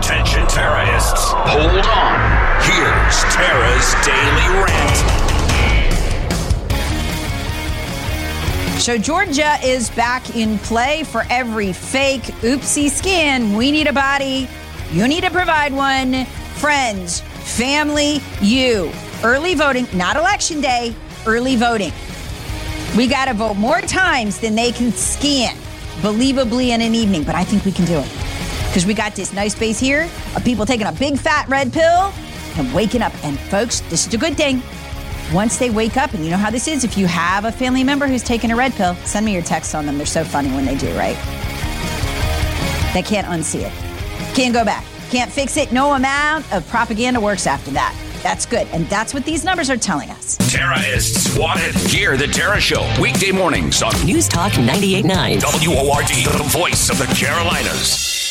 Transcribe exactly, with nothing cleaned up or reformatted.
Attention terrorists. Hold on. Here's Tara's Daily Rant. So Georgia is back in play for every fake oopsie scan. We need a body. You need to provide one. Friends, family, you. Early voting, not election day, early voting. We got to vote more times than they can scan, believably in an evening. But I think we can do it. Because we got this nice base here of people taking a big fat red pill and waking up. And folks, this is a good thing. Once they wake up, and you know how this is, if you have a family member who's taking a red pill, send me your texts on them. They're so funny when they do, right? They can't unsee it. Can't go back. Can't fix it. No amount of propaganda works after that. That's good. And that's what these numbers are telling us. Terrorists wanted. Hear the Tara Show. Weekday mornings on News Talk ninety-eight point nine. W O R D, the voice of the Carolinas.